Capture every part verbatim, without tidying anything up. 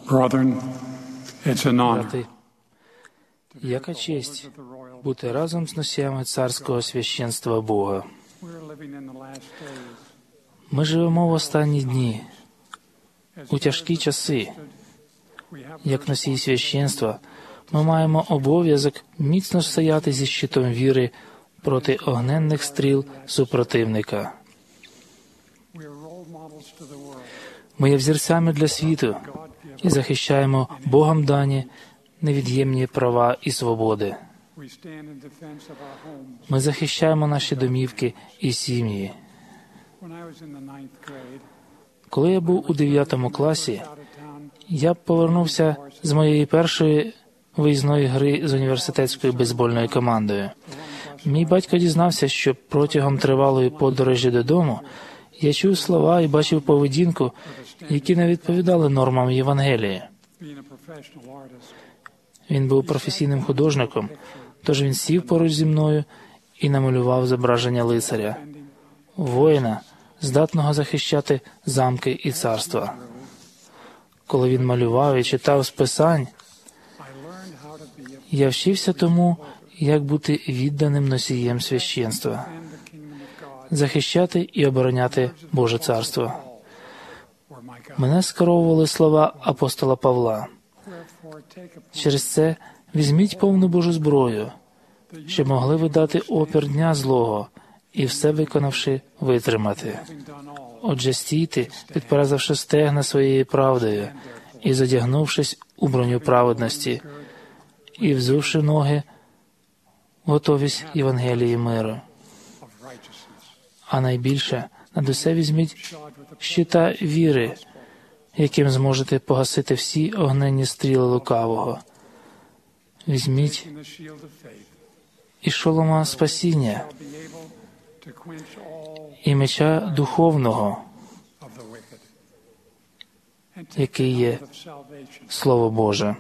Brethren, it's an honor Брати, яка честь бути разом з носіями царського священства Бога. Ми живемо в останні дні, у тяжкі часи. Як носії священства, ми маємо обов'язок міцно стояти зі щитом віри проти огненних стріл супротивника. Ми є взірцями для світу і захищаємо Богом дані невід'ємні права і свободи. Ми захищаємо наші домівки і сім'ї. Коли я був у дев'ятому класі, я повернувся з моєї першої виїзної гри з університетською бейсбольною командою. Мій батько дізнався, що протягом тривалої подорожі додому я чув слова і бачив поведінку, які не відповідали нормам Євангелії. Він був професійним художником, тож він сів поруч зі мною і намалював зображення лицаря, воїна, здатного захищати замки і царства. Коли він малював і читав з Писань, я вчився тому, як бути відданим носієм священства, захищати і обороняти Боже царство. Мене скеровували слова апостола Павла. Через це візьміть повну Божу зброю, щоб могли ви дати опір дня злого і все виконавши витримати. Отже, стійте, підперезавши стегна своєю правдою і задягнувшись у броню праведності, і взувши ноги в готовість Євангелії миру. А найбільше, над усе візьміть щита віри, яким зможете погасити всі огненні стріли лукавого. Візьміть і шолома спасіння, і меча духовного, який є Слово Боже.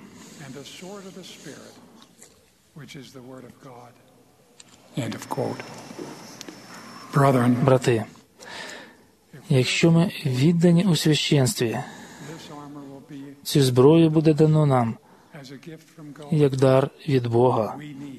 Брати, якщо ми віддані у священстві, цю зброю буде дано нам, як дар від Бога.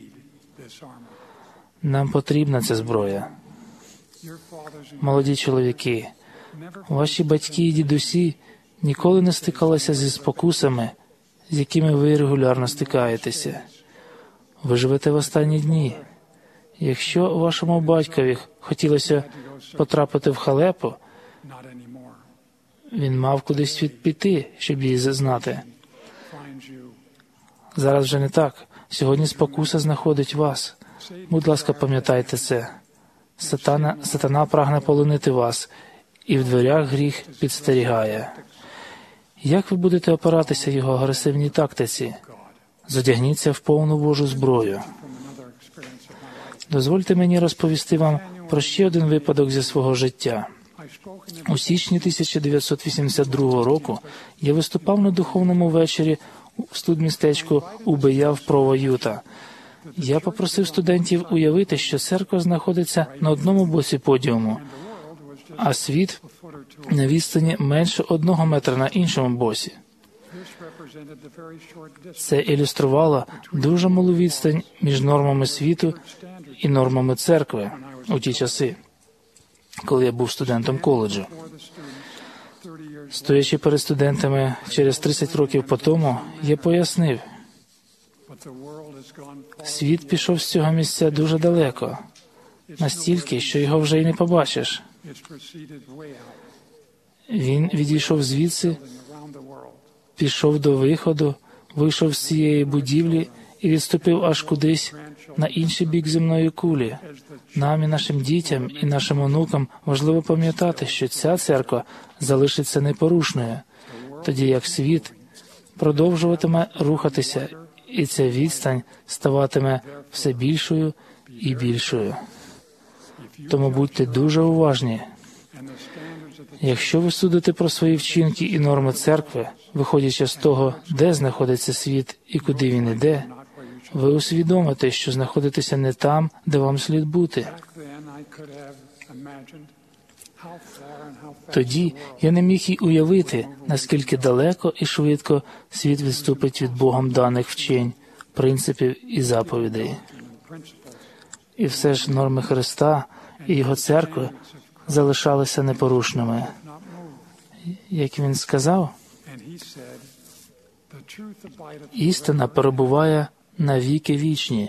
Нам потрібна ця зброя. Молоді чоловіки, ваші батьки і дідусі ніколи не стикалися зі спокусами, з якими ви регулярно стикаєтеся. Ви живете в останні дні. Якщо вашому батькові хотілося потрапити в халепу, він мав кудись піти, щоб її зазнати. Зараз вже не так. Сьогодні спокуса знаходить вас. Будь ласка, пам'ятайте це. Сатана, сатана прагне полонити вас, і в дверях гріх підстерігає. Як ви будете опиратися його агресивній тактиці? Задягніться в повну Божу зброю. Дозвольте мені розповісти вам про ще один випадок зі свого життя. У січні тисяча дев'ятсот вісімдесят другого року я виступав на духовному вечорі в студмістечку Убея в Прово, Юта. Я попросив студентів уявити, що церква знаходиться на одному боці подіуму, а світ на відстані менше одного метра на іншому боці. Це ілюструвало дуже малу відстань між нормами світу і нормами церкви у ті часи, коли я був студентом коледжу. Стоячи перед студентами через тридцять років по тому, я пояснив, світ пішов з цього місця дуже далеко, настільки, що його вже й не побачиш. Він відійшов звідси, пішов до виходу, вийшов з цієї будівлі і відступив аж кудись на інший бік земної кулі. Нам і нашим дітям, і нашим онукам важливо пам'ятати, що ця церква залишиться непорушною, тоді як світ продовжуватиме рухатися, і ця відстань ставатиме все більшою і більшою. Тому будьте дуже уважні. Якщо ви судите про свої вчинки і норми церкви, виходячи з того, де знаходиться світ і куди він іде, ви усвідомите, що знаходитеся не там, де вам слід бути. Тоді я не міг і уявити, наскільки далеко і швидко світ відступить від Богом даних вчень, принципів і заповідей. І все ж норми Христа і Його церкви залишалися непорушними. Як Він сказав, істина перебуває на віки вічні.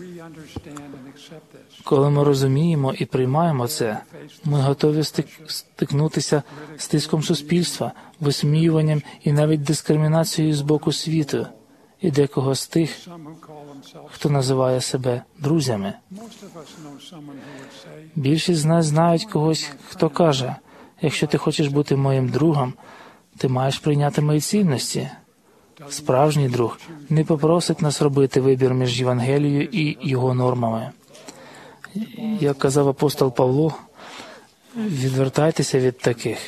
Коли ми розуміємо і приймаємо це, ми готові стикнутися з тиском суспільства, висміюванням і навіть дискримінацією з боку світу і декого з тих, хто називає себе друзями. Більшість з нас знають когось, хто каже, якщо ти хочеш бути моїм другом, ти маєш прийняти мої цінності. Справжній друг не попросить нас робити вибір між Євангелією і його нормами. Як казав апостол Павло, відвертайтеся від таких.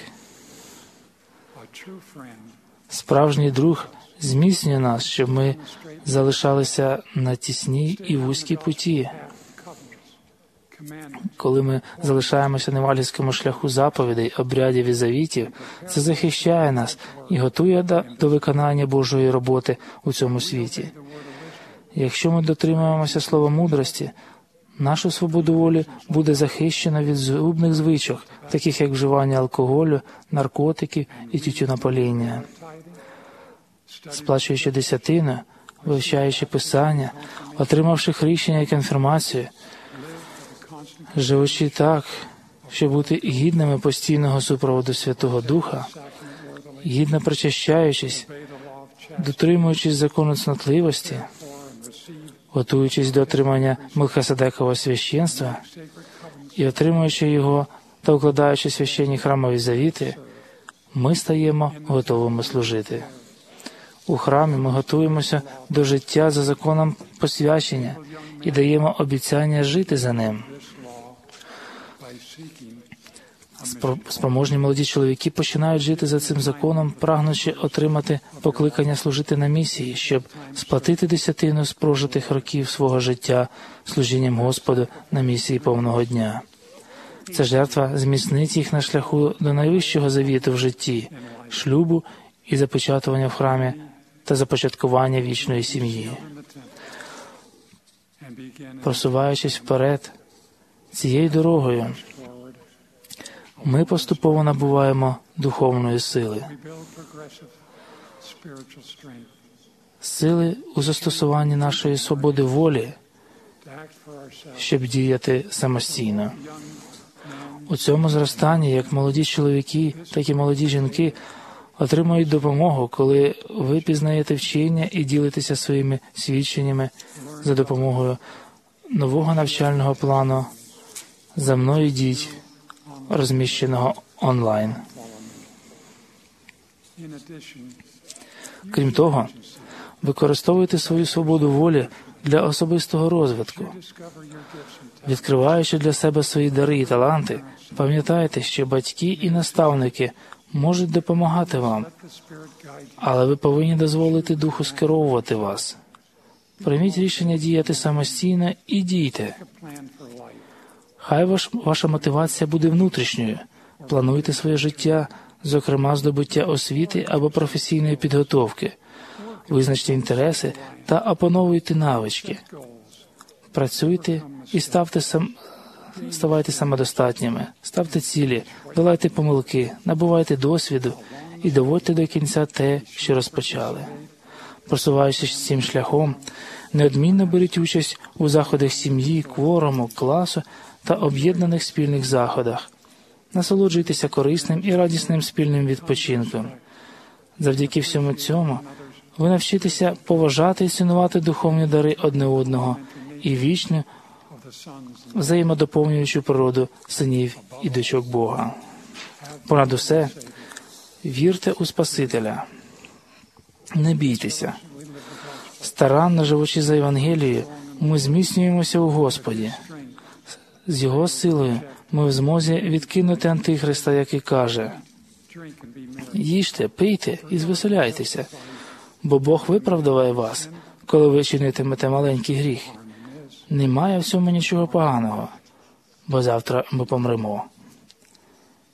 Справжній друг зміцнює нас, щоб ми залишалися на тісній і вузькій путі. Коли ми залишаємося на евангельському шляху заповідей, обрядів і завітів, це захищає нас і готує до виконання Божої роботи у цьому світі. Якщо ми дотримуємося слова мудрості, нашу свободу волі буде захищено від згубних звичок, таких як вживання алкоголю, наркотиків і тютюнопаління. Сплачуючи десятину, вивчаючи Писання, отримавши хрещення і конфірмацію, живучи так, щоб бути гідними постійного супроводу Святого Духа, гідно причащаючись, дотримуючись закону цнотливості, готуючись до отримання Мелхиседекового священства і отримуючи його та укладаючи священні храмові завіти, ми стаємо готовими служити. У храмі ми готуємося до життя за законом посвячення і даємо обіцяння жити за ним. Спроможні молоді чоловіки починають жити за цим законом, прагнучи отримати покликання служити на місії, щоб сплатити десятину з прожитих років свого життя служінням Господу на місії повного дня. Ця жертва зміцнить їх на шляху до найвищого завіту в житті, шлюбу і запечатування в храмі та започаткування вічної сім'ї. Просуваючись вперед цією дорогою, ми поступово набуваємо духовної сили. Сили у застосуванні нашої свободи волі, щоб діяти самостійно. У цьому зростанні як молоді чоловіки, так і молоді жінки отримують допомогу, коли ви пізнаєте вчення і ділитеся своїми свідченнями за допомогою нового навчального плану «За мною йдіть», розміщеного онлайн. Крім того, використовуйте свою свободу волі для особистого розвитку. Відкриваючи для себе свої дари і таланти, пам'ятайте, що батьки і наставники можуть допомагати вам, але ви повинні дозволити Духу скеровувати вас. Прийміть рішення діяти самостійно і дійте. Хай ваш, ваша мотивація буде внутрішньою. Плануйте своє життя, зокрема здобуття освіти або професійної підготовки. Визначте інтереси та опановуйте навички. Працюйте і ставте сам... ставайте самодостатніми. Ставте цілі, долайте помилки, набувайте досвіду і доводьте до кінця те, що розпочали. Просуваючись цим шляхом, неодмінно беріть участь у заходах сім'ї, кворуму, класу та об'єднаних спільних заходах. Насолоджуйтеся корисним і радісним спільним відпочинком. Завдяки всьому цьому ви навчитеся поважати і цінувати духовні дари одне одного і вічну, взаємодоповнюючу природу синів і дочок Бога. Понад усе, вірте у Спасителя. Не бійтеся. Старанно живучи за Євангелією, ми зміцнюємося у Господі. З Його силою ми в змозі відкинути Антихриста, який каже: «Їжте, пийте і звеселяйтеся, бо Бог виправдає вас, коли ви чинитимете маленький гріх. Немає в цьому нічого поганого, бо завтра ми помремо».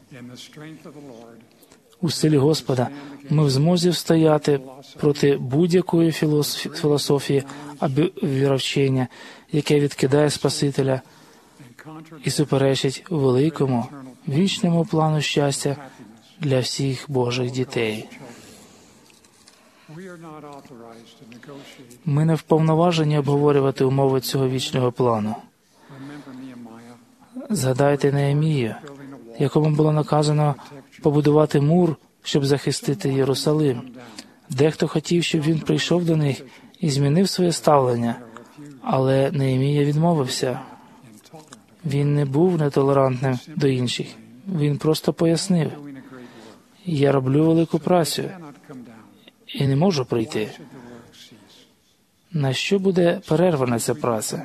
У силі Господа ми в змозі встояти проти будь-якої філософії або віровчення, яке відкидає Спасителя і суперечить великому, вічному плану щастя для всіх Божих дітей. Ми не вповноважені обговорювати умови цього вічного плану. Згадайте Неемію, якому було наказано побудувати мур, щоб захистити Єрусалим. Дехто хотів, щоб він прийшов до них і змінив своє ставлення, але Неемія відмовився. Він не був нетолерантним до інших. Він просто пояснив: «Я роблю велику працю і не можу прийти». На що буде перервана ця праця?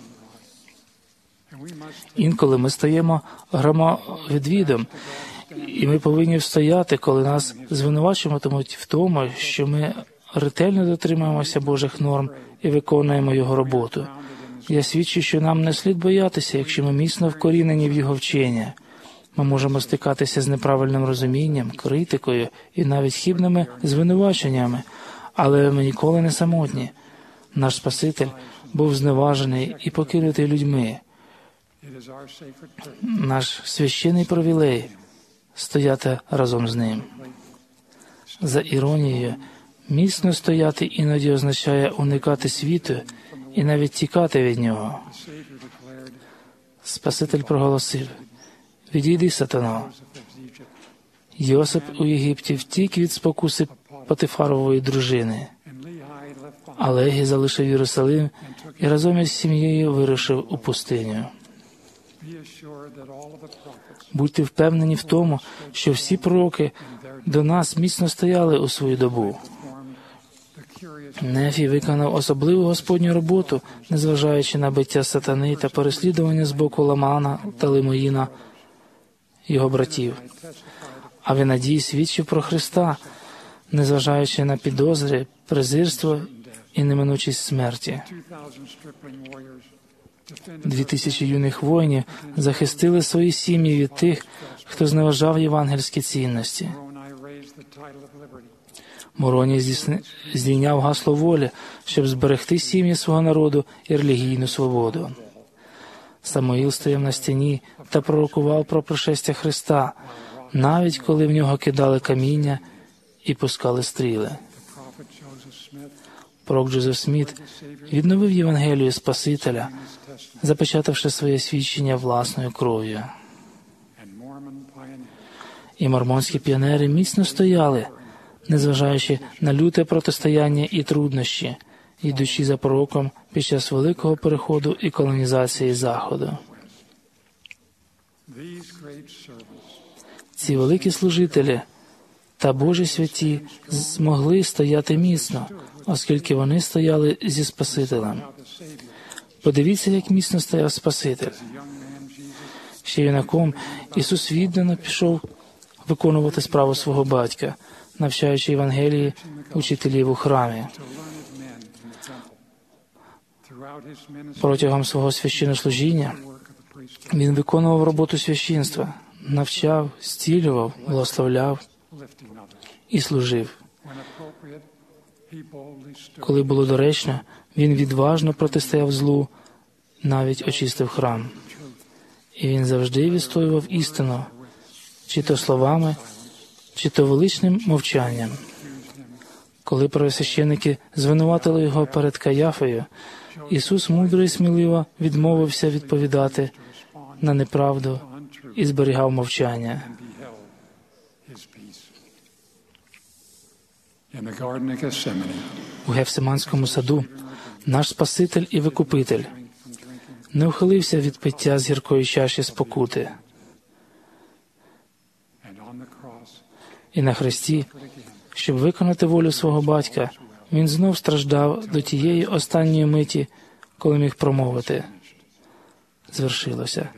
Інколи ми стаємо громовідвідом, і ми повинні встояти, коли нас звинувачуватимуть в тому, що ми ретельно дотримуємося Божих норм і виконуємо Його роботу. Я свідчу, що нам не слід боятися, якщо ми міцно вкорінені в Його вчення. Ми можемо стикатися з неправильним розумінням, критикою і навіть хибними звинуваченнями, але ми ніколи не самотні. Наш Спаситель був зневажений і покинутий людьми. Наш священний привілей – стояти разом з Ним. За іронією, міцно стояти іноді означає уникати світу і навіть тікати від нього. Спаситель проголосив: «Відійди, сатано». Йосип у Єгипті втік від спокуси Потифарової дружини. А Легі залишив Єрусалим і разом із сім'єю вирушив у пустиню. Будьте впевнені в тому, що всі пророки до нас міцно стояли у свою добу. Нефій виконав особливу Господню роботу, незважаючи на биття сатани та переслідування з боку Ламана та Лимоїна, його братів. А Венадій свідчив про Христа, незважаючи на підозри, презирство і неминучість смерті. Дві тисячі юних воїнів захистили свої сім'ї від тих, хто зневажав євангельські цінності. Мороній здійняв гасло волі, щоб зберегти сім'ї свого народу і релігійну свободу. Самуїл стояв на стіні та пророкував про пришестя Христа, навіть коли в нього кидали каміння і пускали стріли. Пророк Джозеф Сміт відновив Євангелію Спасителя, запечатавши своє свідчення власною кров'ю. І мормонські піонери міцно стояли, незважаючи на люте протистояння і труднощі, йдучи за пророком під час великого переходу і колонізації Заходу. Ці великі служителі та Божі святі змогли стояти міцно, оскільки вони стояли зі Спасителем. Подивіться, як міцно стояв Спаситель. Ще юнаком Ісус віддано пішов виконувати справу свого батька, навчаючи Євангелії учителів у храмі. Протягом свого священнослужіння він виконував роботу священства, навчав, зцілював, благословляв і служив. Коли було доречно, він відважно протистояв злу, навіть очистив храм. І він завжди відстоював істину, чи то словами, чи то величним мовчанням. Коли первосвященники звинуватили його перед Каяфою, Ісус мудро і сміливо відмовився відповідати на неправду і зберігав мовчання. У Гефсиманському саду наш Спаситель і Викупитель не ухилився від пиття з гіркої чаші спокути. І на хресті, щоб виконати волю свого батька, він знов страждав до тієї останньої миті, коли міг промовити: «Звершилося».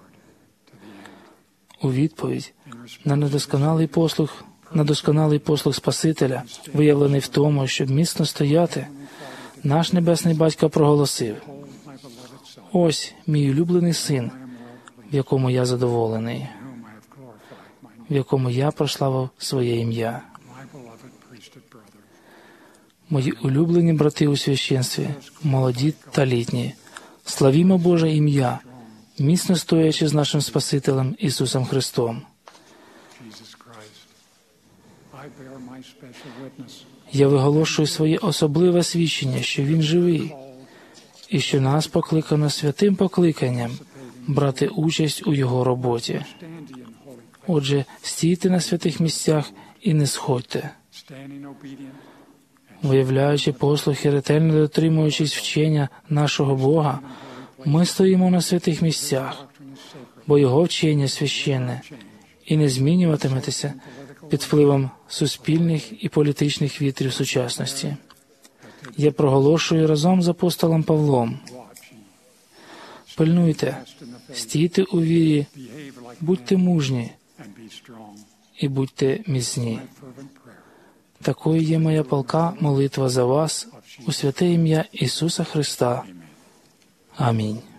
У відповідь на недосконалий послух, на досконалий послух Спасителя, виявлений в тому, щоб міцно стояти, наш Небесний Батько проголосив: «Ось мій улюблений син, в якому я задоволений». в якому я прославив своє ім'я. my beloved priesthood brother, Мої улюблені брати у священстві, молоді та літні, славімо Боже ім'я, міцно стоячи з нашим Спасителем Ісусом Христом. Jesus Christ. I bear my special witness Я виголошую своє особливе свідчення, що Він живий, і що нас покликано святим покликанням брати участь у Його роботі. standing in holy place, Отже, стійте на святих місцях і не сходьте. standing obedient, Виявляючи послух і ретельно дотримуючись вчення нашого Бога, ми стоїмо на святих місцях, doctrine is sacred, бо Його вчення священне і не змінюватиметеся під впливом суспільних і політичних вітрів сучасності. Я проголошую разом з апостолом Павлом: watch ye, пильнуйте, fast in the faith, стійте у вірі, behave like будьте men, мужні and be strong. і будьте міцні. My fervent prayer Такою є моя палка молитва за вас у святе ім'я Ісуса Христа. Амінь.